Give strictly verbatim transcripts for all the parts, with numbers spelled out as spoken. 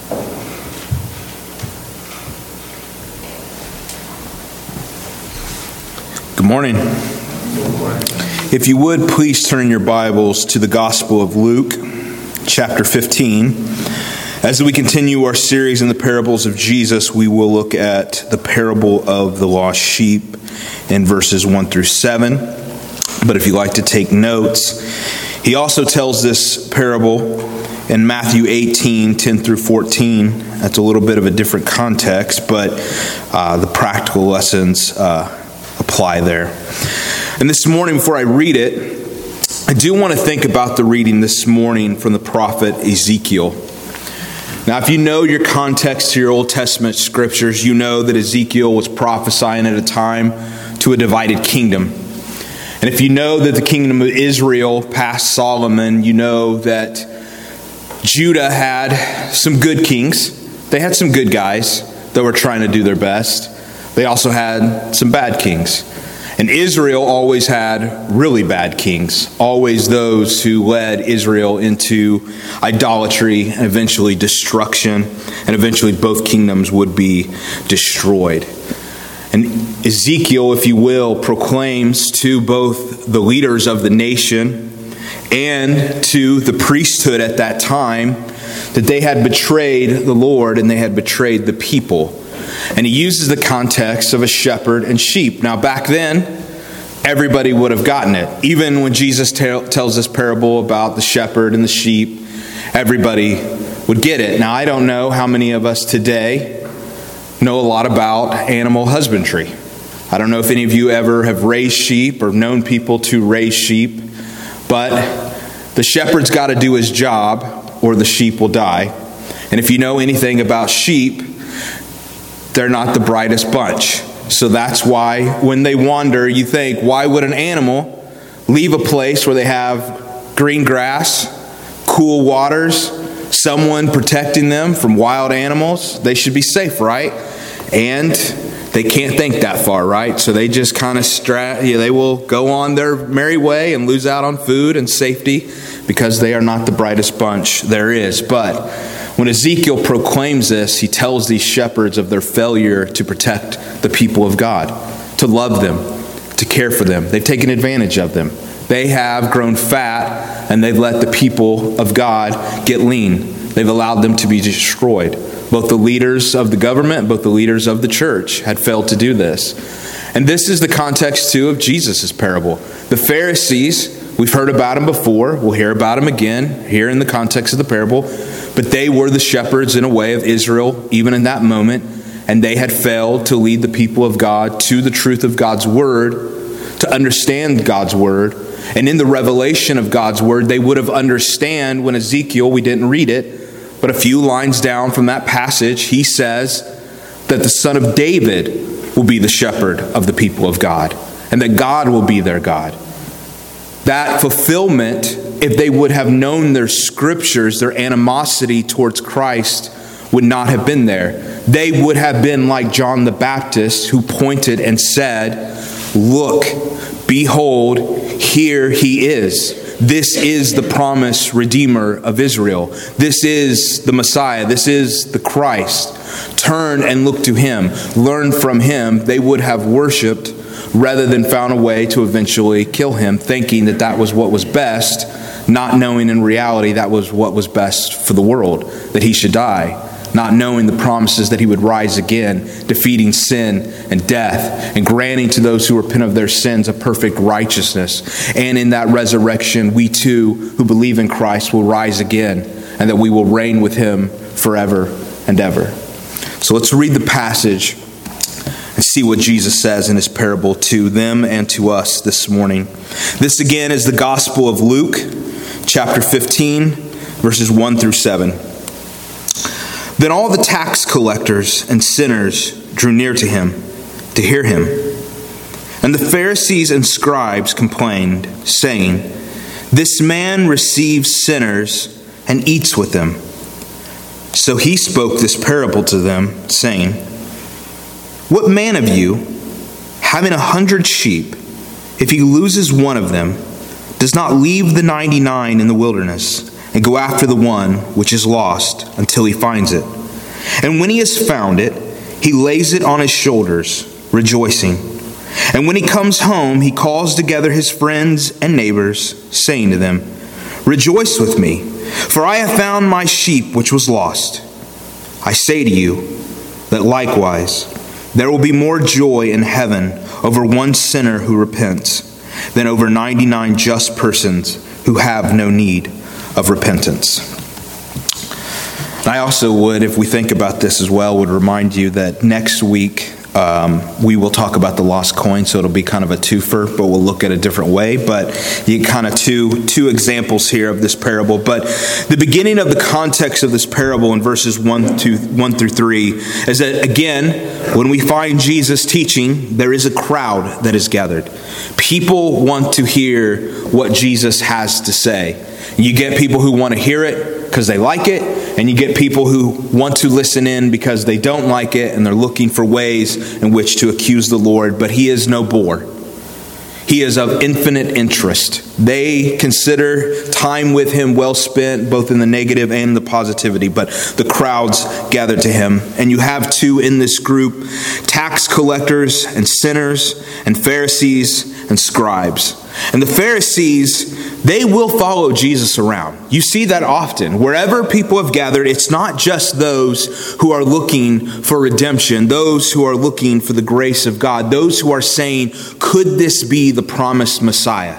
Good morning. If you would, please turn your Bibles to the Gospel of Luke, chapter fifteen. As we continue our series in the parables of Jesus, we will look at the parable of the lost sheep in verses one through seven. But if you'd like to take notes, he also tells this parable in Matthew eighteen, ten through fourteen. That's a little bit of a different context, but uh, the practical lessons uh, apply there. And this morning, before I read it, I do want to think about the reading this morning from the prophet Ezekiel. Now, if you know your context to your Old Testament scriptures, you know that Ezekiel was prophesying at a time to a divided kingdom. And if you know that the kingdom of Israel passed Solomon, you know that Judah had some good kings. They had some good guys that were trying to do their best. They also had some bad kings. And Israel always had really bad kings, always those who led Israel into idolatry and eventually destruction, and eventually both kingdoms would be destroyed. And Ezekiel, if you will, proclaims to both the leaders of the nation and to the priesthood at that time that they had betrayed the Lord and they had betrayed the people. And he uses the context of a shepherd and sheep. Now, back then, everybody would have gotten it. Even when Jesus t- tells this parable about the shepherd and the sheep, everybody would get it. Now, I don't know how many of us today know a lot about animal husbandry. I don't know if any of you ever have raised sheep or known people to raise sheep, but the shepherd's got to do his job or the sheep will die. And if you know anything about sheep, they're not the brightest bunch. So that's why when they wander, you think, why would an animal leave a place where they have green grass, cool waters, someone protecting them from wild animals? They should be safe, right? And they can't think that far, right? So they just kind of stra- yeah, they will go on their merry way and lose out on food and safety because they are not the brightest bunch there is. But when Ezekiel proclaims this, he tells these shepherds of their failure to protect the people of God, to love them, to care for them. They've taken advantage of them. They have grown fat, and they've let the people of God get lean. They've allowed them to be destroyed. Both the leaders of the government, both the leaders of the church had failed to do this. And this is the context, too, of Jesus' parable. The Pharisees, we've heard about them before. We'll hear about them again here in the context of the parable. But they were the shepherds in a way of Israel, even in that moment. And they had failed to lead the people of God to the truth of God's word, to understand God's word. And in the revelation of God's word, they would have understand when Ezekiel, we didn't read it, but a few lines down from that passage, he says that the son of David will be the shepherd of the people of God, and that God will be their God. That fulfillment, if they would have known their scriptures, their animosity towards Christ would not have been there. They would have been like John the Baptist, who pointed and said, "Look, behold, here he is. This is the promised Redeemer of Israel. This is the Messiah. This is the Christ. Turn and look to him. Learn from him." They would have worshipped rather than found a way to eventually kill him, thinking that that was what was best, not knowing in reality that was what was best for the world, that he should die, not knowing the promises that he would rise again, defeating sin and death, and granting to those who repent of their sins a perfect righteousness. And in that resurrection, we too, who believe in Christ, will rise again, and that we will reign with him forever and ever. So let's read the passage and see what Jesus says in his parable to them and to us this morning. This again is the Gospel of Luke, chapter fifteen, verses one through seven. Then all the tax collectors and sinners drew near to him to hear him. And the Pharisees and scribes complained, saying, "This man receives sinners and eats with them." So he spoke this parable to them, saying, "What man of you, having a hundred sheep, if he loses one of them, does not leave the ninety-nine in the wilderness and go after the one which is lost until he finds it. And when he has found it, he lays it on his shoulders, rejoicing. And when he comes home, he calls together his friends and neighbors, saying to them, Rejoice with me, for I have found my sheep which was lost. I say to you that likewise there will be more joy in heaven over one sinner who repents than over ninety-nine just persons who have no need of repentance. And I also would, if we think about this as well, would remind you that next week um, we will talk about the lost coin, so it'll be kind of a twofer, but we'll look at a different way. But you get kind of two two examples here of this parable. But the beginning of the context of this parable in verses one to one through three is that, again, when we find Jesus teaching, there is a crowd that is gathered. People want to hear what Jesus has to say. You get people who want to hear it because they like it, and you get people who want to listen in because they don't like it, and they're looking for ways in which to accuse the Lord. But he is no bore. He is of infinite interest. They consider time with him well spent, both in the negative and the positivity. But the crowds gather to him. And you have two in this group, tax collectors and sinners, and Pharisees and scribes. And the Pharisees, they will follow Jesus around. You see that often. Wherever people have gathered, it's not just those who are looking for redemption, those who are looking for the grace of God, those who are saying, could this be the promised Messiah?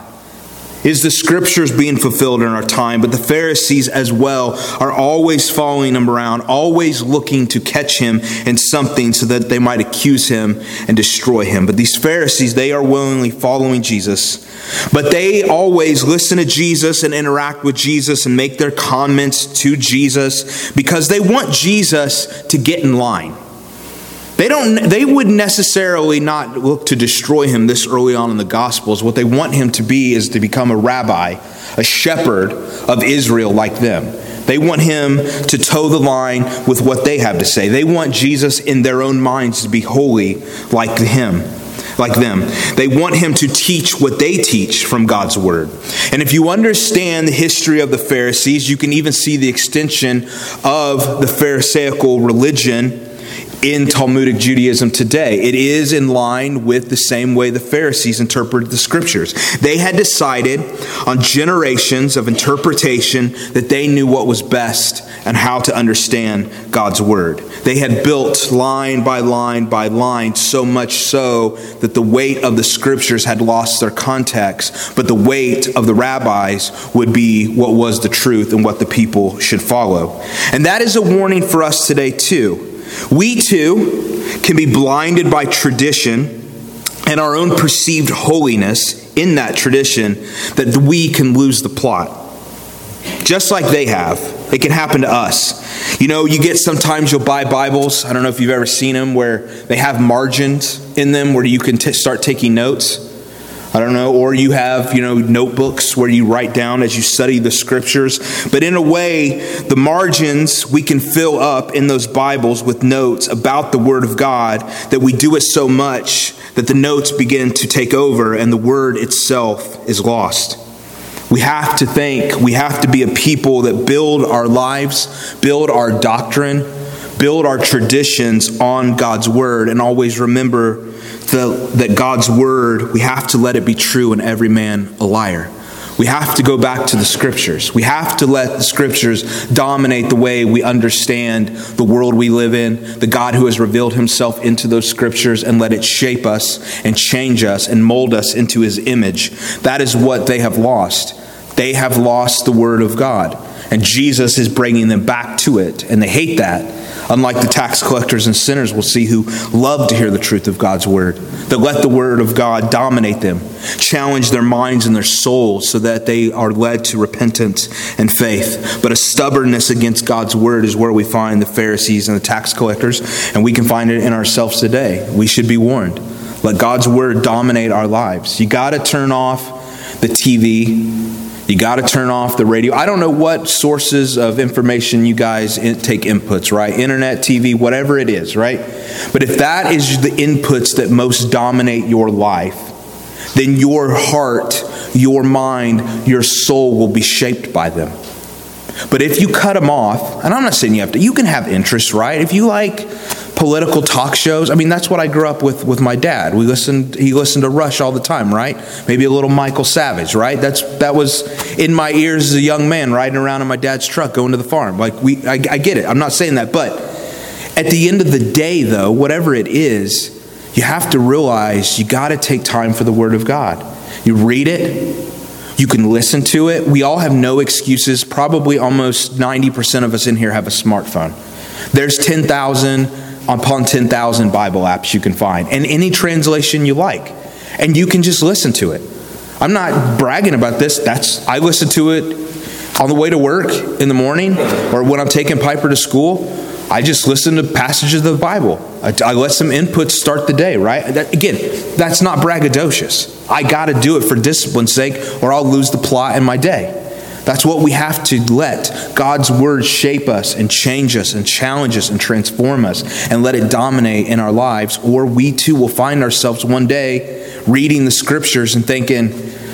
Is the scriptures being fulfilled in our time? But the Pharisees as well are always following him around, always looking to catch him in something so that they might accuse him and destroy him. But these Pharisees, they are willingly following Jesus. But they always listen to Jesus and interact with Jesus and make their comments to Jesus because they want Jesus to get in line. They don't. They would necessarily not look to destroy him this early on in the Gospels. What they want him to be is to become a rabbi, a shepherd of Israel like them. They want him to toe the line with what they have to say. They want Jesus in their own minds to be holy like him, like them. They want him to teach what they teach from God's word. And if you understand the history of the Pharisees, you can even see the extension of the Pharisaical religion in Talmudic Judaism today. It is in line with the same way the Pharisees interpreted the scriptures. They had decided on generations of interpretation that they knew what was best and how to understand God's word. They had built line by line by line, so much so that the weight of the scriptures had lost their context, but the weight of the rabbis would be what was the truth and what the people should follow. And that is a warning for us today too. We too can be blinded by tradition and our own perceived holiness in that tradition that we can lose the plot. Just like they have. It can happen to us. You know, you get sometimes you'll buy Bibles. I don't know if you've ever seen them where they have margins in them where you can t- start taking notes. I don't know, or you have, you know, notebooks where you write down as you study the scriptures. But in a way, the margins we can fill up in those Bibles with notes about the Word of God that we do it so much that the notes begin to take over and the Word itself is lost. We have to think, we have to be a people that build our lives, build our doctrine, build our traditions on God's Word, and always remember the, that God's Word, we have to let it be true and every man a liar. We have to go back to the Scriptures. We have to let the Scriptures dominate the way we understand the world we live in, the God who has revealed himself into those Scriptures, and let it shape us and change us and mold us into his image. That is what they have lost. They have lost the Word of God. And Jesus is bringing them back to it. And they hate that. Unlike the tax collectors and sinners we'll see who love to hear the truth of God's word. That let the word of God dominate them. Challenge their minds and their souls so that they are led to repentance and faith. But a stubbornness against God's word is where we find the Pharisees and the tax collectors. And we can find it in ourselves today. We should be warned. Let God's word dominate our lives. You got to turn off the T V. You got to turn off the radio. I don't know what sources of information you guys in, take inputs, right? Internet, T V, whatever it is, right? But if that is the inputs that most dominate your life, then your heart, your mind, your soul will be shaped by them. But if you cut them off, and I'm not saying you have to, you can have interests, right? If you like political talk shows, I mean, that's what I grew up with with my dad. We listened, he listened to Rush all the time, right? Maybe a little Michael Savage, right? That's that was in my ears as a young man, riding around in my dad's truck, going to the farm. Like we, I, I get it. I'm not saying that, but at the end of the day, though, whatever it is, you have to realize you got to take time for the Word of God. You read it. You can listen to it. We all have no excuses. Probably almost ninety percent of us in here have a smartphone. There's ten thousand upon ten thousand Bible apps you can find, and any translation you like. And you can just listen to it. I'm not bragging about this. That's I listen to it on the way to work in the morning, or when I'm taking Piper to school. I just listen to passages of the Bible. I, I let some inputs start the day, right? That, again, that's not braggadocious. I got to do it for discipline's sake, or I'll lose the plot in my day. That's what we have to let God's Word shape us and change us and challenge us and transform us and let it dominate in our lives, or we too will find ourselves one day reading the Scriptures and thinking,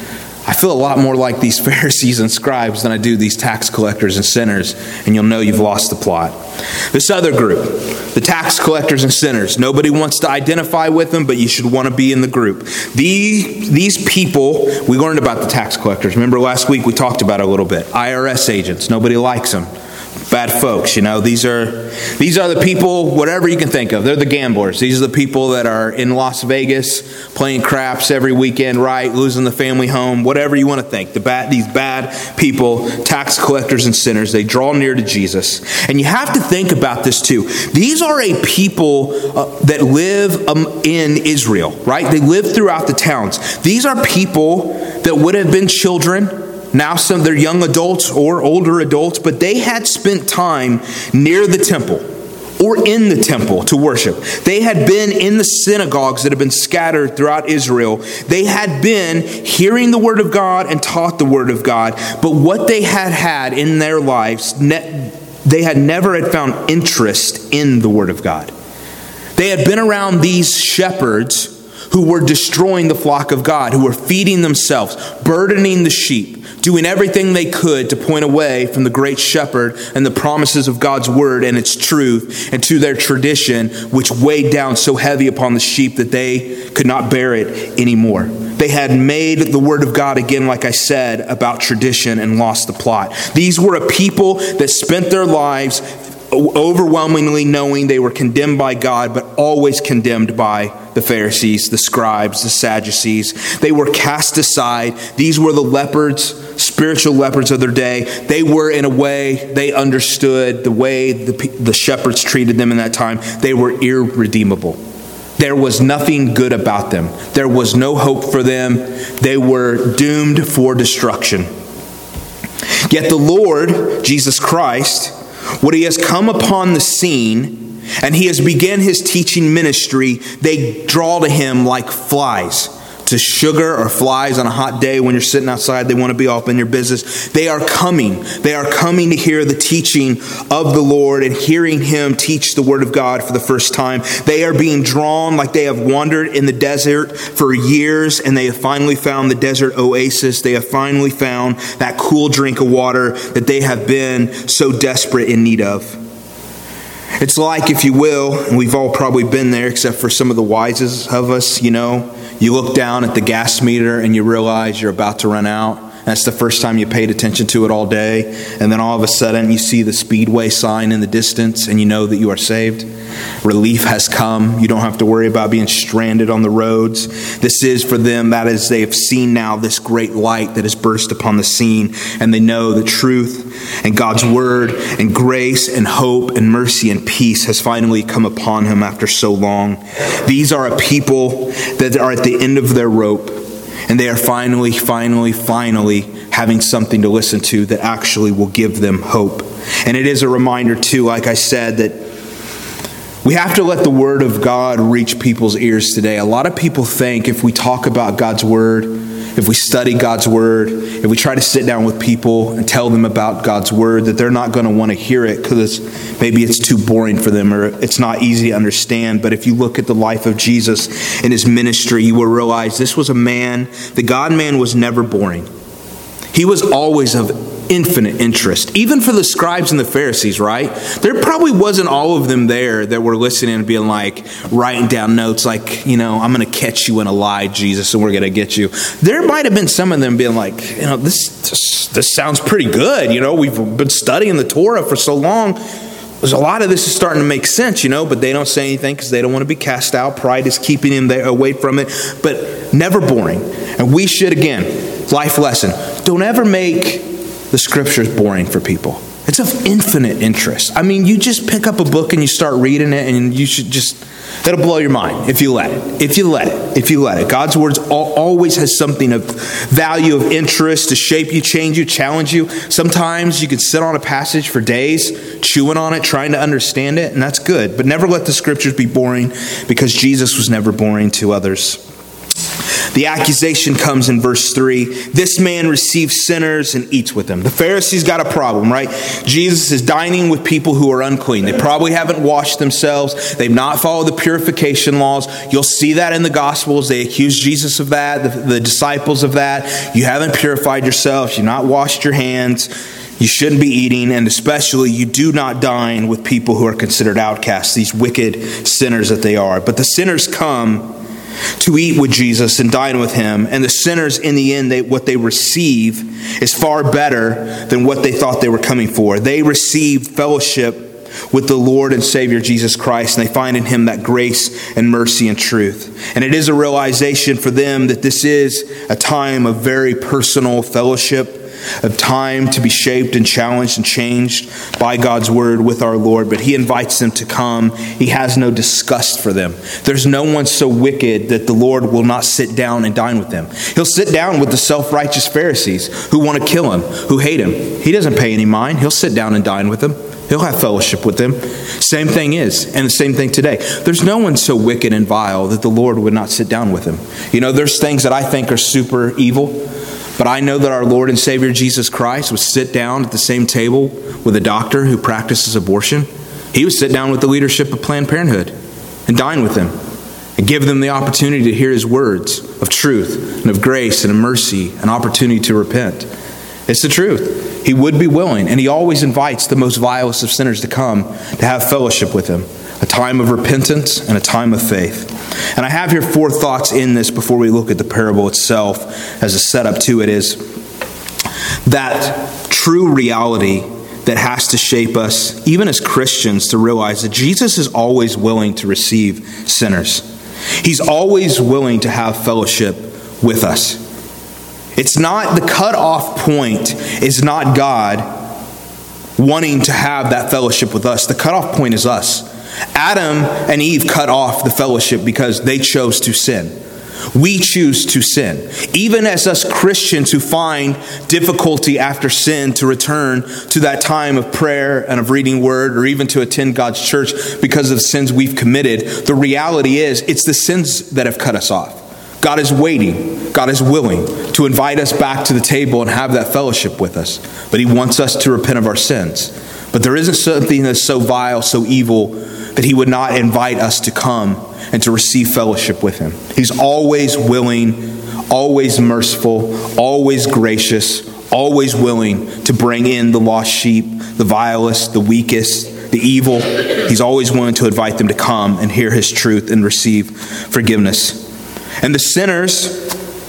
I feel a lot more like these Pharisees and scribes than I do these tax collectors and sinners, and you'll know you've lost the plot. This other group, the tax collectors and sinners, nobody wants to identify with them, but you should want to be in the group. These, these people, we learned about the tax collectors. Remember last week we talked about it a little bit. I R S agents, nobody likes them. Bad folks, you know. These are these are the people, whatever you can think of. They're the gamblers. These are the people that are in Las Vegas playing craps every weekend, right? Losing the family home, whatever you want to think. The bad, these bad people, tax collectors and sinners, they draw near to Jesus. And you have to think about this too. These are a people uh, that live um, in Israel, right? They live throughout the towns. These are people that would have been children. Now some they're young adults or older adults, but they had spent time near the temple or in the temple to worship. They had been in the synagogues that had been scattered throughout Israel. They had been hearing the Word of God and taught the Word of God. But what they had had in their lives, they had never had found interest in the Word of God. They had been around these shepherds who were destroying the flock of God, who were feeding themselves, burdening the sheep, doing everything they could to point away from the great shepherd and the promises of God's word and its truth, and to their tradition, which weighed down so heavy upon the sheep that they could not bear it anymore. They had made the word of God, again, like I said, about tradition and lost the plot. These were a people that spent their lives overwhelmingly knowing they were condemned by God, but always condemned by the Pharisees, the scribes, the Sadducees. They were cast aside. These were the leopards, spiritual leopards of their day. They were, in a way, they understood the way the, the shepherds treated them in that time. They were irredeemable. There was nothing good about them. There was no hope for them. They were doomed for destruction. Yet the Lord, Jesus Christ, when he has come upon the scene and he has begun his teaching ministry, they draw to him like flies to sugar, or flies on a hot day when you're sitting outside. They want to be off in your business. They are coming. They are coming to hear the teaching of the Lord and hearing him teach the word of God for the first time. They are being drawn like they have wandered in the desert for years, and they have finally found the desert oasis. They have finally found that cool drink of water that they have been so desperate in need of. It's like, if you will, and we've all probably been there except for some of the wisest of us, you know, you look down at the gas meter and you realize you're about to run out. That's the first time you paid attention to it all day. And then all of a sudden you see the Speedway sign in the distance and you know that you are saved. Relief has come. You don't have to worry about being stranded on the roads. This is for them, that is, they have seen now this great light that has burst upon the scene, and they know the truth and God's word and grace and hope and mercy and peace has finally come upon him after so long. These are a people that are at the end of their rope, and they are finally, finally, finally having something to listen to that actually will give them hope. And it is a reminder too, like I said, that we have to let the word of God reach people's ears today. A lot of people think if we talk about God's word, if we study God's word, if we try to sit down with people and tell them about God's word, that they're not going to want to hear it because maybe it's too boring for them or it's not easy to understand. But if you look at the life of Jesus and his ministry, you will realize this was a man, the God-man was never boring. He was always of infinite interest. Even for the scribes and the Pharisees, right? There probably wasn't all of them there that were listening and being like, writing down notes like, you know, I'm going to catch you in a lie, Jesus, and we're going to get you. There might have been some of them being like, you know, this, this, this sounds pretty good. You know, we've been studying the Torah for so long. There's a lot of this is starting to make sense, you know, but they don't say anything because they don't want to be cast out. Pride is keeping them there, away from it, but never boring. And we should, again, life lesson, don't ever make the scriptures boring for people. It's of infinite interest. I mean, you just pick up a book and you start reading it, and you should just, that'll blow your mind if you let it. If you let it. If you let it. God's words always has something of value, of interest to shape you, change you, challenge you. Sometimes you can sit on a passage for days, chewing on it, trying to understand it, and that's good. But never let the scriptures be boring, because Jesus was never boring to others. The accusation comes in verse three. This man receives sinners and eats with them. The Pharisees got a problem, right? Jesus is dining with people who are unclean. They probably haven't washed themselves. They've not followed the purification laws. You'll see that in the Gospels. They accuse Jesus of that, the, the disciples of that. You haven't purified yourselves. You've not washed your hands. You shouldn't be eating, and especially you do not dine with people who are considered outcasts, these wicked sinners that they are. But the sinners come to eat with Jesus and dine with him. And the sinners, in the end, they, what they receive is far better than what they thought they were coming for. They receive fellowship with the Lord and Savior Jesus Christ, and they find in him that grace and mercy and truth. And it is a realization for them that this is a time of very personal fellowship, of time to be shaped and challenged and changed by God's word with our Lord. But he invites them to come. He has no disgust for them. There's no one so wicked that the Lord will not sit down and dine with them. He'll sit down with the self-righteous Pharisees who want to kill him, who hate him. He doesn't pay any mind. He'll sit down and dine with them. He'll have fellowship with them. Same thing is, and the same thing today. There's no one so wicked and vile that the Lord would not sit down with him. You know, there's things that I think are super evil, but I know that our Lord and Savior Jesus Christ would sit down at the same table with a doctor who practices abortion. He would sit down with the leadership of Planned Parenthood and dine with them and give them the opportunity to hear his words of truth and of grace and of mercy, an opportunity to repent. It's the truth. He would be willing, and he always invites the most vilest of sinners to come to have fellowship with him, a time of repentance and a time of faith. And I have here four thoughts in this before we look at the parable itself as a setup to it, is that true reality that has to shape us, even as Christians, to realize that Jesus is always willing to receive sinners. He's always willing to have fellowship with us. It's not, the cutoff point is not God wanting to have that fellowship with us. The cutoff point is us. Adam and Eve cut off the fellowship because they chose to sin. We choose to sin. Even as us Christians who find difficulty after sin to return to that time of prayer and of reading word, or even to attend God's church because of the sins we've committed, the reality is it's the sins that have cut us off. God is waiting. God is willing to invite us back to the table and have that fellowship with us. But he wants us to repent of our sins. But there isn't something that's so vile, so evil, that he would not invite us to come and to receive fellowship with him. He's always willing, always merciful, always gracious, always willing to bring in the lost sheep, the vilest, the weakest, the evil. He's always willing to invite them to come and hear his truth and receive forgiveness. And the sinners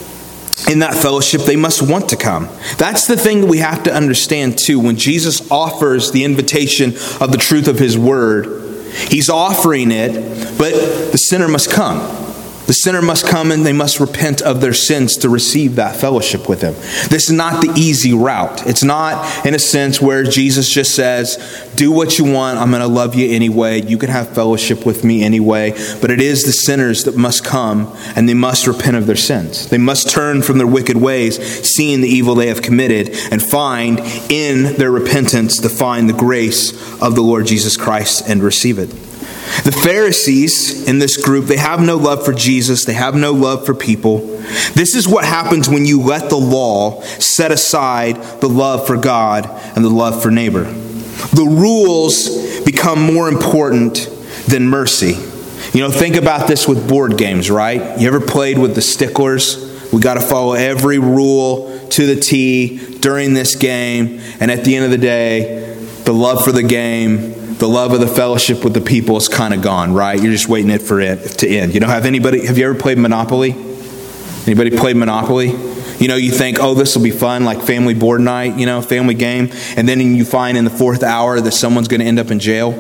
in that fellowship, they must want to come. That's the thing that we have to understand too. When Jesus offers the invitation of the truth of his word, he's offering it, but the sinner must come. The sinner must come and they must repent of their sins to receive that fellowship with him. This is not the easy route. It's not in a sense where Jesus just says, do what you want. I'm going to love you anyway. You can have fellowship with me anyway. But it is the sinners that must come and they must repent of their sins. They must turn from their wicked ways, seeing the evil they have committed, and find in their repentance to find the grace of the Lord Jesus Christ and receive it. The Pharisees in this group, they have no love for Jesus. They have no love for people. This is what happens when you let the law set aside the love for God and the love for neighbor. The rules become more important than mercy. You know, think about this with board games, right? You ever played with the sticklers? We got to follow every rule to the T during this game. And at the end of the day, the love for the game, the love of the fellowship with the people is kind of gone, right? You're just waiting it for it to end. You know, have anybody, have you ever played Monopoly? Anybody played Monopoly? You know, you think, oh, this will be fun, like family board night, you know, family game. And then you find in the fourth hour that someone's going to end up in jail.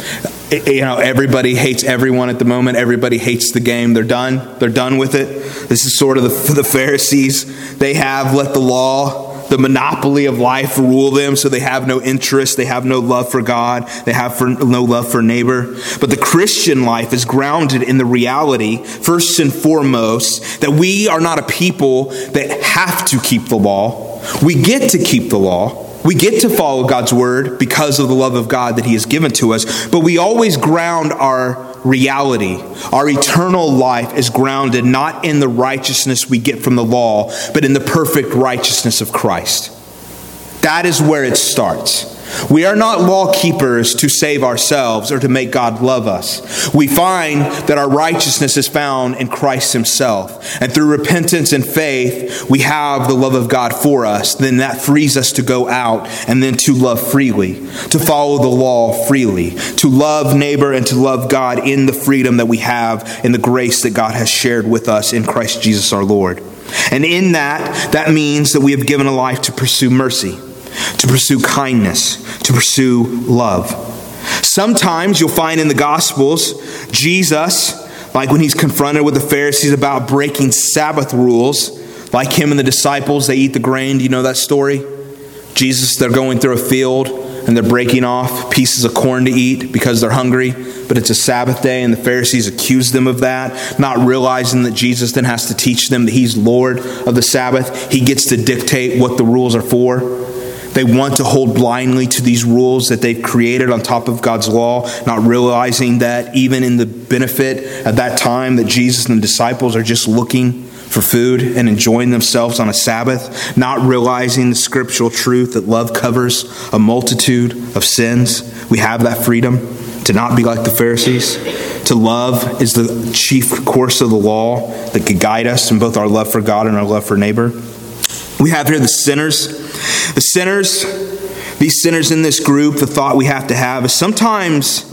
It, you know, everybody hates everyone at the moment. Everybody hates the game. They're done. They're done with it. This is sort of the, the Pharisees. They have let the law, the monopoly of life rule them, so they have no interest. They have no love for God. They have for, no love for neighbor. But the Christian life is grounded in the reality, first and foremost, that we are not a people that have to keep the law. We get to keep the law. We get to follow God's word because of the love of God that he has given to us. But we always ground our reality. Our eternal life is grounded not in the righteousness we get from the law, but in the perfect righteousness of Christ. That is where it starts. We are not law keepers to save ourselves or to make God love us. We find that our righteousness is found in Christ himself. And through repentance and faith, we have the love of God for us. Then that frees us to go out and then to love freely, to follow the law freely, to love neighbor and to love God in the freedom that we have in the grace that God has shared with us in Christ Jesus our Lord. And in that, that means that we have given a life to pursue mercy, to pursue kindness, to pursue love. Sometimes you'll find in the Gospels, Jesus, like when he's confronted with the Pharisees about breaking Sabbath rules, like him and the disciples, they eat the grain. Do you know that story? Jesus, they're going through a field and they're breaking off pieces of corn to eat because they're hungry, but it's a Sabbath day, and the Pharisees accuse them of that, not realizing that Jesus then has to teach them that he's Lord of the Sabbath. He gets to dictate what the rules are for. They want to hold blindly to these rules that they've created on top of God's law, not realizing that even in the benefit at that time that Jesus and the disciples are just looking for food and enjoying themselves on a Sabbath, not realizing the scriptural truth that love covers a multitude of sins. We have that freedom to not be like the Pharisees. To love is the chief course of the law that could guide us in both our love for God and our love for neighbor. We have here the sinners. The sinners, these sinners in this group, the thought we have to have is sometimes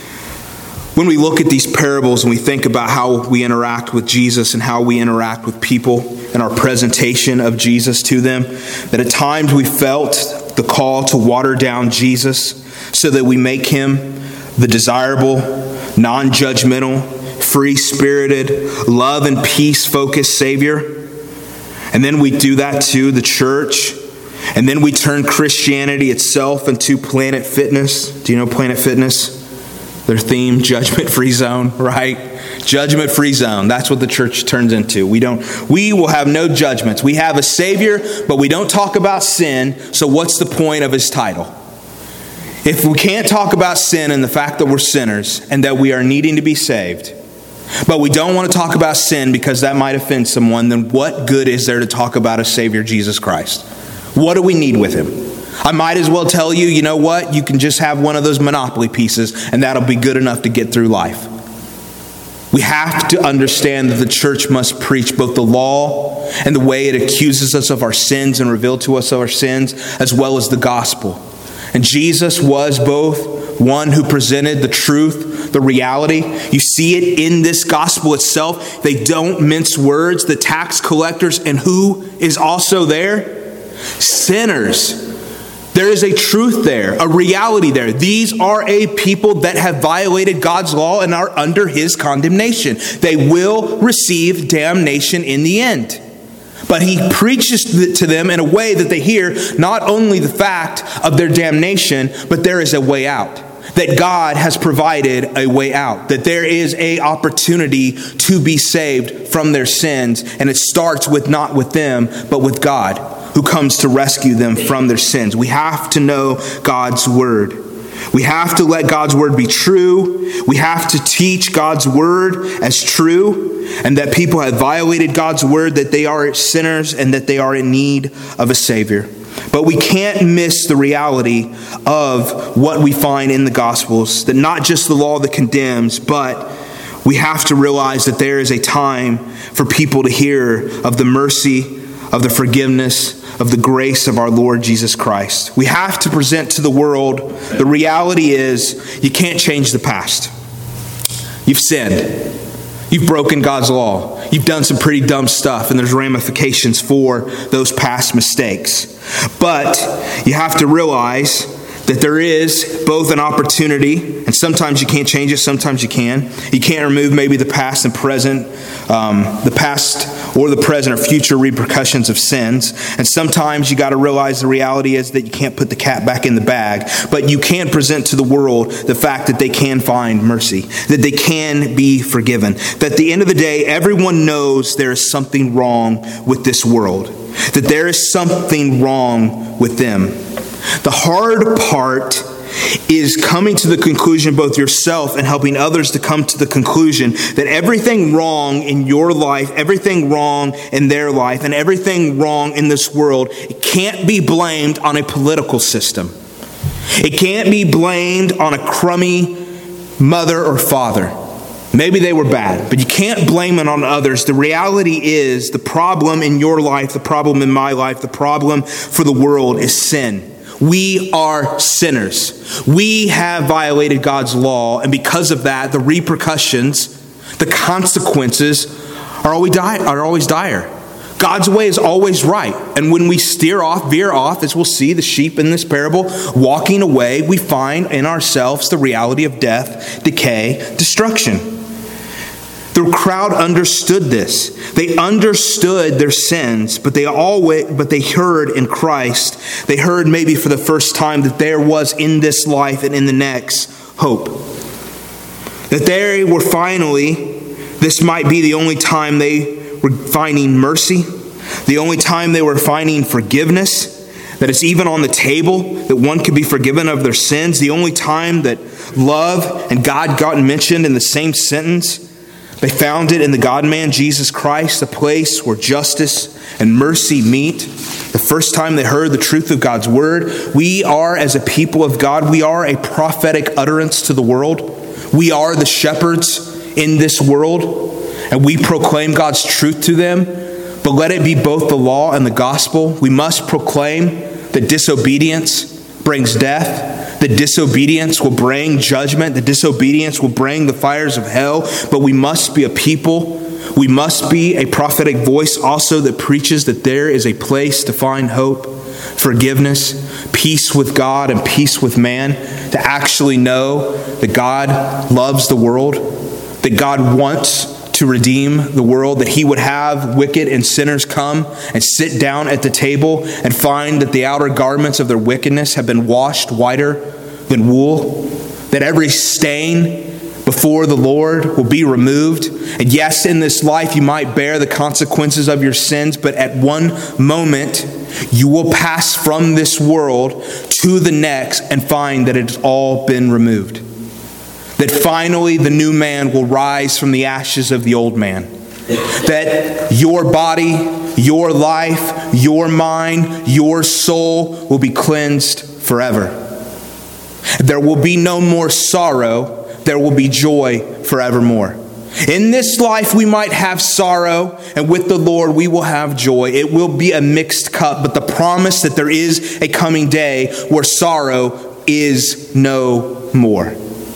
when we look at these parables and we think about how we interact with Jesus and how we interact with people and our presentation of Jesus to them, that at times we felt the call to water down Jesus so that we make him the desirable, non-judgmental, free-spirited, love and peace-focused Savior. And then we do that to the church. And then we turn Christianity itself into Planet Fitness. Do you know Planet Fitness? Their theme, judgment-free zone, right? Judgment-free zone. That's what the church turns into. We don't. We will have no judgments. We have a Savior, but we don't talk about sin. So what's the point of his title? If we can't talk about sin and the fact that we're sinners and that we are needing to be saved, but we don't want to talk about sin because that might offend someone, then what good is there to talk about a Savior, Jesus Christ? What do we need with him? I might as well tell you, you know what? You can just have one of those Monopoly pieces and that'll be good enough to get through life. We have to understand that the church must preach both the law and the way it accuses us of our sins and reveal to us our sins, as well as the gospel. And Jesus was both one who presented the truth, the reality. You see it in this gospel itself. They don't mince words. The tax collectors, and who is also there? Sinners. There is a truth there, a reality there. These are a people that have violated God's law and are under his condemnation. They will receive damnation in the end. But he preaches to them in a way that they hear not only the fact of their damnation, but there is a way out. That God has provided a way out. That there is an opportunity to be saved from their sins. And it starts with not with them, but with God, who comes to rescue them from their sins. We have to know God's word. We have to let God's word be true. We have to teach God's word as true, and that people have violated God's word, that they are sinners and that they are in need of a Savior. But we can't miss the reality of what we find in the Gospels, that not just the law that condemns, but we have to realize that there is a time for people to hear of the mercy, of the forgiveness, of the grace of our Lord Jesus Christ. We have to present to the world the reality is you can't change the past. You've sinned. You've broken God's law. You've done some pretty dumb stuff, and there's ramifications for those past mistakes. But you have to realize that there is both an opportunity, and sometimes you can't change it, sometimes you can. You can't remove maybe the past and present, um, the past or the present or future repercussions of sins. And sometimes you got to realize the reality is that you can't put the cat back in the bag, but you can present to the world the fact that they can find mercy, that they can be forgiven. That at the end of the day, everyone knows there is something wrong with this world, that there is something wrong with them. The hard part is coming to the conclusion, both yourself and helping others to come to the conclusion that everything wrong in your life, everything wrong in their life, and everything wrong in this world, it can't be blamed on a political system. It can't be blamed on a crummy mother or father. Maybe they were bad, but you can't blame it on others. The reality is the problem in your life, the problem in my life, the problem for the world is sin. We are sinners. We have violated God's law, and because of that, the repercussions, the consequences are always dire. Are always dire. God's way is always right. And when we steer off, veer off, as we'll see the sheep in this parable, walking away, we find in ourselves the reality of death, decay, destruction. The crowd understood this. They understood their sins, but they always, but they heard in Christ. They heard maybe for the first time that there was in this life and in the next hope. That they were finally, this might be the only time they were finding mercy, the only time they were finding forgiveness, that it's even on the table that one could be forgiven of their sins, the only time that love and God got mentioned in the same sentence. They found it in the God-man, Jesus Christ, the place where justice and mercy meet. The first time they heard the truth of God's word. We are, as a people of God, we are a prophetic utterance to the world. We are the shepherds in this world, and we proclaim God's truth to them. But let it be both the law and the gospel. We must proclaim that disobedience brings death. The disobedience will bring judgment. The disobedience will bring the fires of hell. But we must be a people. We must be a prophetic voice also that preaches that there is a place to find hope, forgiveness, peace with God and peace with man. To actually know that God loves the world, that God wants to redeem the world, that he would have wicked and sinners come and sit down at the table and find that the outer garments of their wickedness have been washed whiter than wool, that every stain before the Lord will be removed. And yes, in this life you might bear the consequences of your sins, but at one moment you will pass from this world to the next and find that it's all been removed. That finally the new man will rise from the ashes of the old man. That your body, your life, your mind, your soul will be cleansed forever. There will be no more sorrow. There will be joy forevermore. In this life we might have sorrow, and with the Lord we will have joy. It will be a mixed cup, but the promise that there is a coming day where sorrow is no more.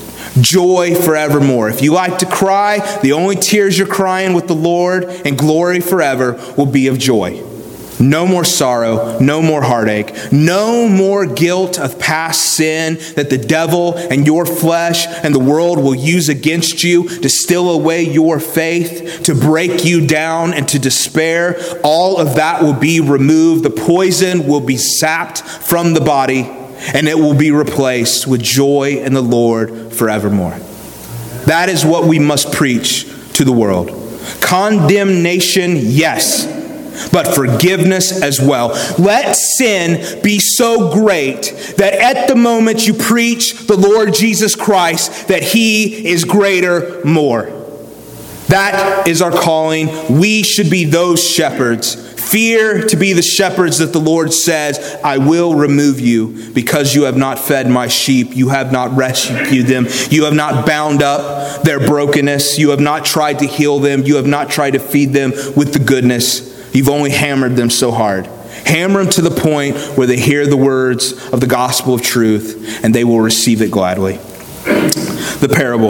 Joy forevermore. If you like to cry, the only tears you're crying with the Lord and glory forever will be of joy. No more sorrow, no more heartache, no more guilt of past sin that the devil and your flesh and the world will use against you to steal away your faith, to break you down and to despair. All of that will be removed. The poison will be sapped from the body, and it will be replaced with joy in the Lord forevermore. That is what we must preach to the world. Condemnation, yes, but forgiveness as well. Let sin be so great that at the moment you preach the Lord Jesus Christ, that he is greater more. That is our calling. We should be those shepherds Fear to be the shepherds that the Lord says, I will remove you because you have not fed my sheep. You have not rescued them. You have not bound up their brokenness. You have not tried to heal them. You have not tried to feed them with the goodness. You've only hammered them so hard. Hammer them to the point where they hear the words of the gospel of truth and they will receive it gladly. The parable.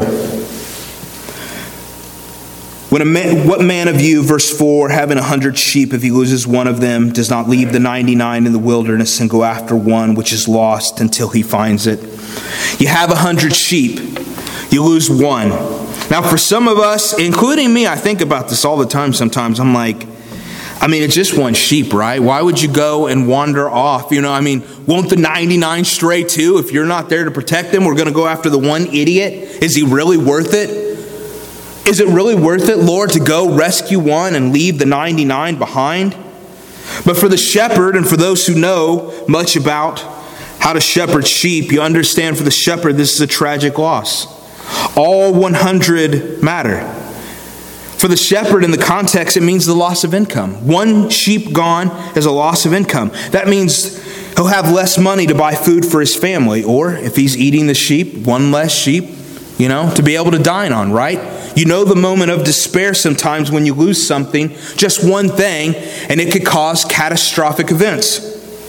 When a man, what man of you, verse four, having a hundred sheep, if he loses one of them, does not leave the ninety-nine in the wilderness and go after one which is lost until he finds it? You have a hundred sheep, you lose one. Now for some of us, including me, I think about this all the time sometimes. I'm like, I mean, it's just one sheep, right? Why would you go and wander off? You know, I mean, won't the ninety-nine stray too? If you're not there to protect them, we're going to go after the one idiot. Is he really worth it? Is it really worth it, Lord, to go rescue one and leave the ninety-nine behind? But for the shepherd and for those who know much about how to shepherd sheep, you understand for the shepherd this is a tragic loss. All one hundred matter. For the shepherd in the context, it means the loss of income. One sheep gone is a loss of income. That means he'll have less money to buy food for his family. Or if he's eating the sheep, one less sheep, you know, to be able to dine on, right? You know the moment of despair sometimes when you lose something, just one thing, and it could cause catastrophic events.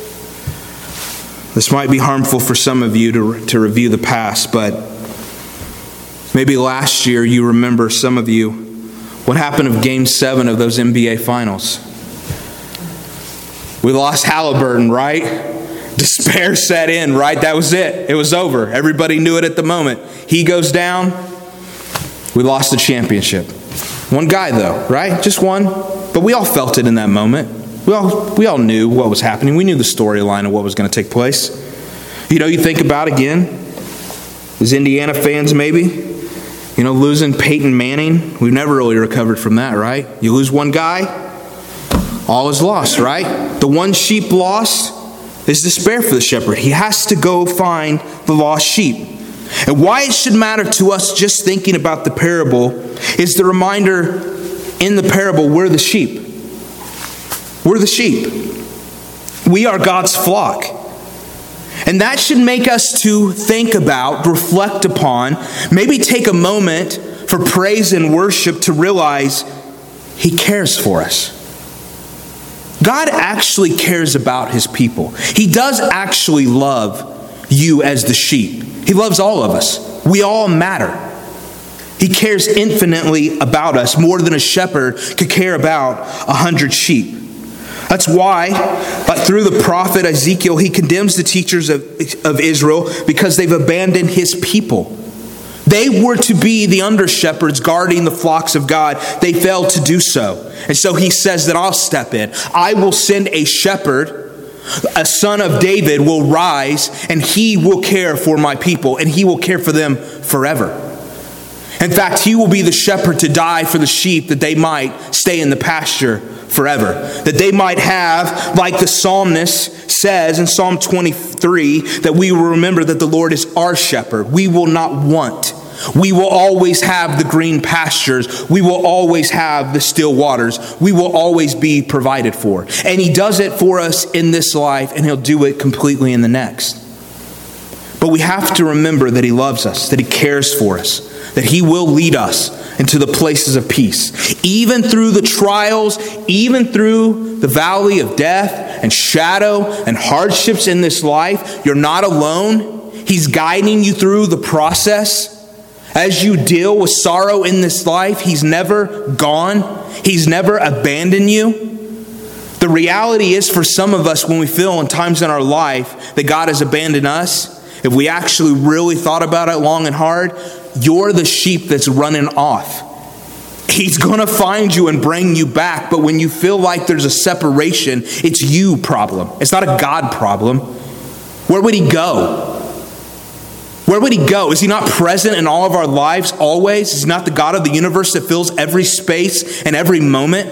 This might be harmful for some of you to, to review the past, but maybe last year you remember, some of you, what happened of Game seven of those N B A Finals. We lost Halliburton, right? Despair set in, right? That was it. It was over. Everybody knew it at the moment. He goes down. We lost the championship. One guy though, right? Just one. But we all felt it in that moment. We all, we all knew what was happening. We knew the storyline of what was going to take place. You know, you think about again, as Indiana fans maybe, you know, losing Peyton Manning. We've never really recovered from that, right? You lose one guy, all is lost, right? The one sheep lost is despair for the shepherd. He has to go find the lost sheep. And why it should matter to us just thinking about the parable is the reminder in the parable, we're the sheep. We're the sheep. We are God's flock. And that should make us to think about, reflect upon, maybe take a moment for praise and worship to realize He cares for us. God actually cares about His people. He does actually love you as the sheep. He loves all of us. We all matter. He cares infinitely about us, more than a shepherd could care about a hundred sheep. That's why, like through the prophet Ezekiel, he condemns the teachers of, of Israel because they've abandoned His people. They were to be the under-shepherds guarding the flocks of God. They failed to do so. And so he says that I'll step in. I will send a shepherd. A son of David will rise and he will care for my people and he will care for them forever. In fact, he will be the shepherd to die for the sheep that they might stay in the pasture forever. That they might have, like the psalmist says in Psalm twenty-three, that we will remember that the Lord is our shepherd. We will not want. We will always have the green pastures. We will always have the still waters. We will always be provided for. And He does it for us in this life, and He'll do it completely in the next. But we have to remember that He loves us, that He cares for us, that He will lead us into the places of peace. Even through the trials, even through the valley of death and shadow and hardships in this life, you're not alone. He's guiding you through the process. As you deal with sorrow in this life, He's never gone. He's never abandoned you. The reality is for some of us, when we feel in times in our life that God has abandoned us, if we actually really thought about it long and hard, you're the sheep that's running off. He's going to find you and bring you back. But when you feel like there's a separation, it's you problem. It's not a God problem. Where would He go? Where would He go? Is He not present in all of our lives always? Is He not the God of the universe that fills every space and every moment?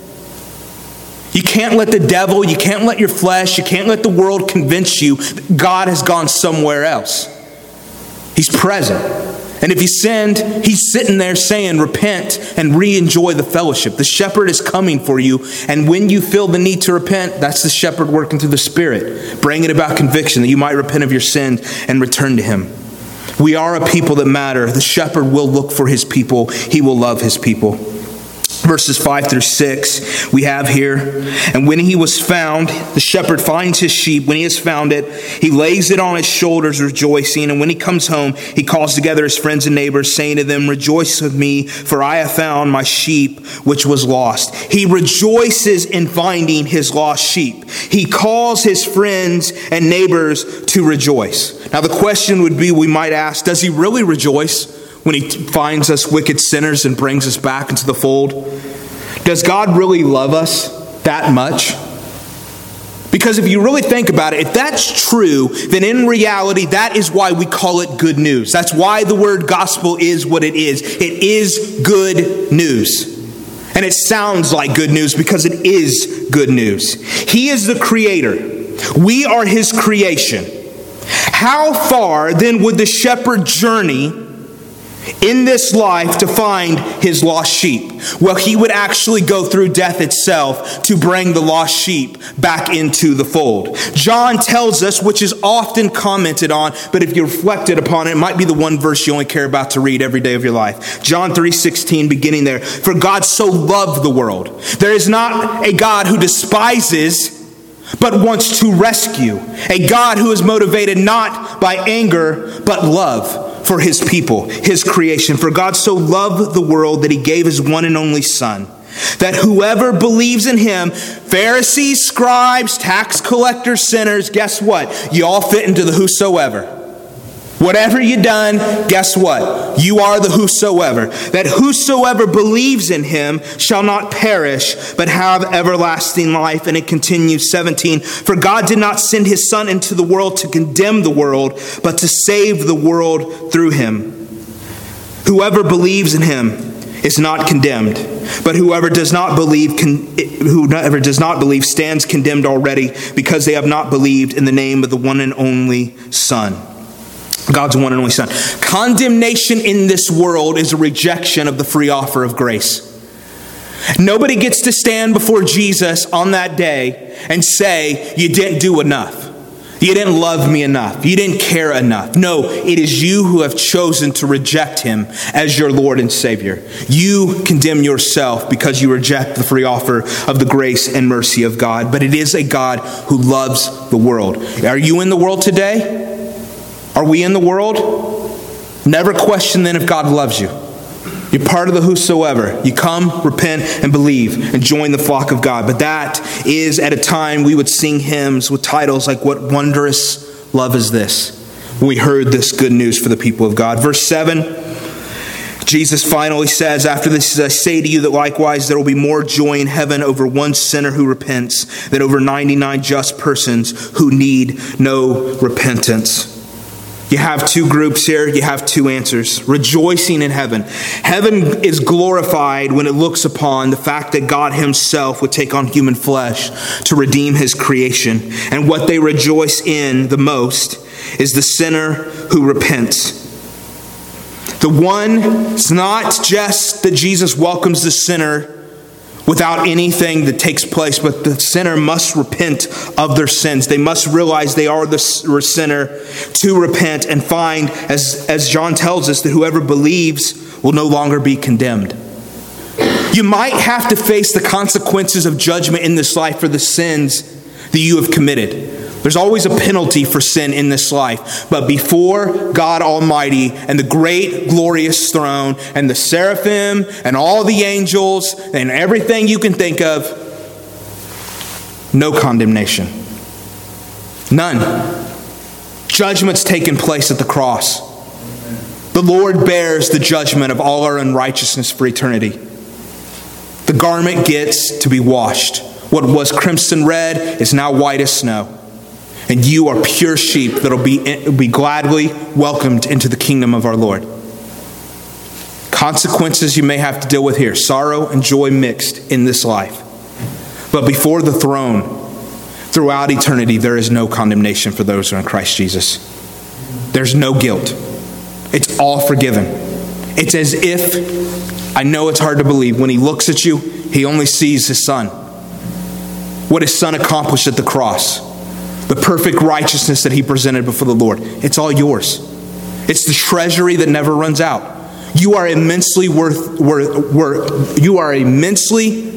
You can't let the devil, you can't let your flesh, you can't let the world convince you that God has gone somewhere else. He's present. And if you sinned, he's sitting there saying, repent and re-enjoy the fellowship. The shepherd is coming for you. And when you feel the need to repent, that's the shepherd working through the Spirit, bringing about conviction that you might repent of your sins and return to him. We are a people that matter. The shepherd will look for his people. He will love his people. Verses five through six, we have here, and when he was found, the shepherd finds his sheep. When he has found it, he lays it on his shoulders, rejoicing. And when he comes home, he calls together his friends and neighbors, saying to them, rejoice with me, for I have found my sheep, which was lost. He rejoices in finding his lost sheep. He calls his friends and neighbors to rejoice. Now the question would be, we might ask, does he really rejoice when he finds us wicked sinners and brings us back into the fold? Does God really love us that much? Because if you really think about it, if that's true, then in reality, that is why we call it good news. That's why the word gospel is what it is. It is good news. And it sounds like good news because it is good news. He is the creator. We are his creation. How far then would the shepherd journey in this life to find his lost sheep? Well, he would actually go through death itself to bring the lost sheep back into the fold. John tells us, which is often commented on, but if you reflected upon it, it might be the one verse you only care about to read every day of your life. John three sixteen, beginning there. For God so loved the world. There is not a God who despises, but wants to rescue. A God who is motivated not by anger, but love for his people, his creation. For God so loved the world that he gave his one and only Son, that whoever believes in him, Pharisees, scribes, tax collectors, sinners, guess what? You all fit into the whosoever. Whatever you done, guess what? You are the whosoever. That whosoever believes in him shall not perish, but have everlasting life. And it continues, seventeen. For God did not send his Son into the world to condemn the world, but to save the world through him. Whoever believes in him is not condemned, but whoever does not believe, whoever does not believe stands condemned already, because they have not believed in the name of the one and only Son. God's one and only Son. Condemnation in this world is a rejection of the free offer of grace. Nobody gets to stand before Jesus on that day and say, you didn't do enough. You didn't love me enough. You didn't care enough. No, it is you who have chosen to reject him as your Lord and Savior. You condemn yourself because you reject the free offer of the grace and mercy of God. But it is a God who loves the world. Are you in the world today? Are we in the world? Never question then if God loves you. You're part of the whosoever. You come, repent, and believe, and join the flock of God. But that is at a time we would sing hymns with titles like, what wondrous love is this? When we heard this good news for the people of God. Verse seven, Jesus finally says, after this, I say to you that likewise there will be more joy in heaven over one sinner who repents than over ninety-nine just persons who need no repentance. You have two groups here. You have two answers. Rejoicing in heaven. Heaven is glorified when it looks upon the fact that God himself would take on human flesh to redeem his creation. And what they rejoice in the most is the sinner who repents. The one, it's not just that Jesus welcomes the sinner without anything that takes place, but the sinner must repent of their sins. They must realize they are the sinner to repent and find, as, as John tells us, that whoever believes will no longer be condemned. You might have to face the consequences of judgment in this life for the sins that you have committed. There's always a penalty for sin in this life. But before God Almighty and the great glorious throne and the seraphim and all the angels and everything you can think of, no condemnation. None. Judgment's taken place at the cross. The Lord bears the judgment of all our unrighteousness for eternity. The garment gets to be washed. What was crimson red is now white as snow. And you are pure sheep that will be, be gladly welcomed into the kingdom of our Lord. Consequences you may have to deal with here. Sorrow and joy mixed in this life. But before the throne, throughout eternity, there is no condemnation for those who are in Christ Jesus. There's no guilt. It's all forgiven. It's as if, I know it's hard to believe, when he looks at you, he only sees his son. What his son accomplished at the cross. The perfect righteousness that he presented before the Lord. It's all yours. It's the treasury that never runs out. You are immensely worth, worth, worth you are immensely,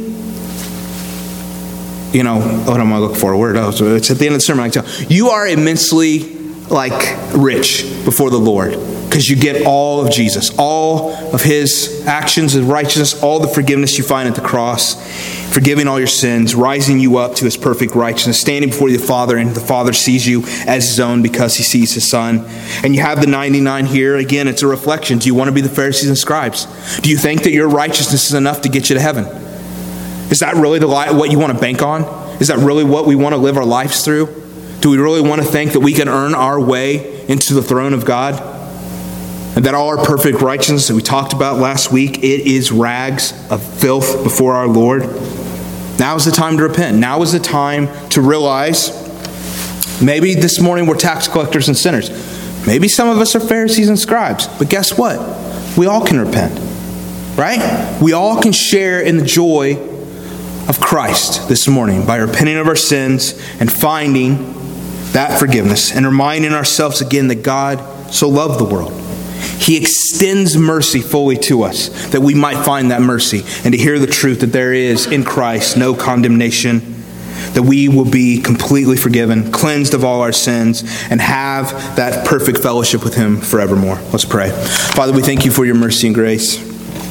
you know, what am I looking for? A word? Oh, so it's at the end of the sermon, I can tell. You are immensely, like, rich before the Lord. Because you get all of Jesus, all of his actions and righteousness, all the forgiveness you find at the cross, forgiving all your sins, rising you up to his perfect righteousness, standing before the Father, and the Father sees you as his own because he sees his Son. And you have the ninety-nine here. Again, it's a reflection. Do you want to be the Pharisees and scribes? Do you think that your righteousness is enough to get you to heaven? Is that really the li- what you want to bank on? Is that really what we want to live our lives through? Do we really want to think that we can earn our way into the throne of God? And that all our perfect righteousness that we talked about last week, it is rags of filth before our Lord. Now is the time to repent. Now is the time to realize, maybe this morning we're tax collectors and sinners. Maybe some of us are Pharisees and scribes. But guess what? We all can repent. Right? We all can share in the joy of Christ this morning by repenting of our sins and finding that forgiveness and reminding ourselves again that God so loved the world. He extends mercy fully to us, that we might find that mercy and to hear the truth that there is in Christ no condemnation, that we will be completely forgiven, cleansed of all our sins, and have that perfect fellowship with him forevermore. Let's pray. Father, we thank you for your mercy and grace.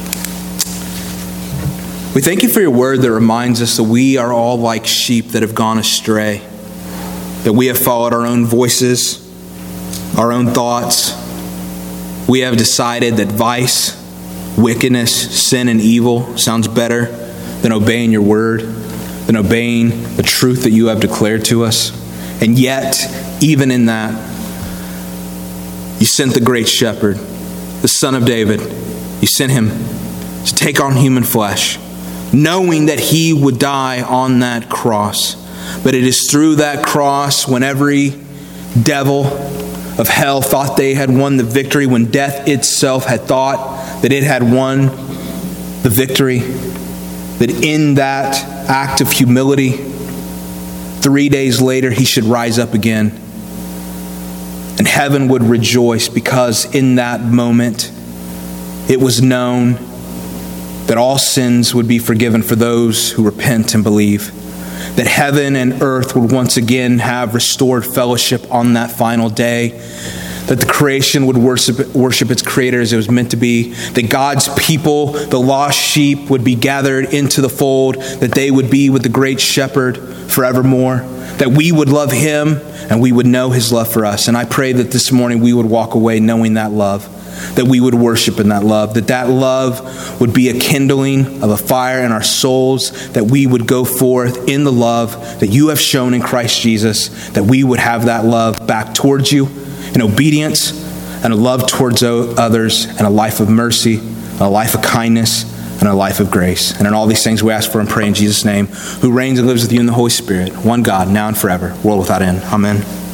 We thank you for your word that reminds us that we are all like sheep that have gone astray, that we have followed our own voices, our own thoughts. We have decided that vice, wickedness, sin, and evil sounds better than obeying your word, than obeying the truth that you have declared to us. And yet, even in that, you sent the great shepherd, the Son of David. You sent him to take on human flesh, knowing that he would die on that cross. But it is through that cross, when every devil of hell thought they had won the victory, when death itself had thought that it had won the victory, that in that act of humility, three days later, he should rise up again. And heaven would rejoice, because in that moment, it was known that all sins would be forgiven for those who repent and believe. That heaven and earth would once again have restored fellowship on that final day. That the creation would worship, worship its creator as it was meant to be. That God's people, the lost sheep, would be gathered into the fold. That they would be with the great shepherd forevermore. That we would love him and we would know his love for us. And I pray that this morning we would walk away knowing that love. That we would worship in that love. That that love would be a kindling of a fire in our souls. That we would go forth in the love that you have shown in Christ Jesus. That we would have that love back towards you in obedience and a love towards others and a life of mercy, a life of kindness, and a life of grace. And in all these things we ask for and pray in Jesus' name, who reigns and lives with you in the Holy Spirit, one God, now and forever, world without end. Amen.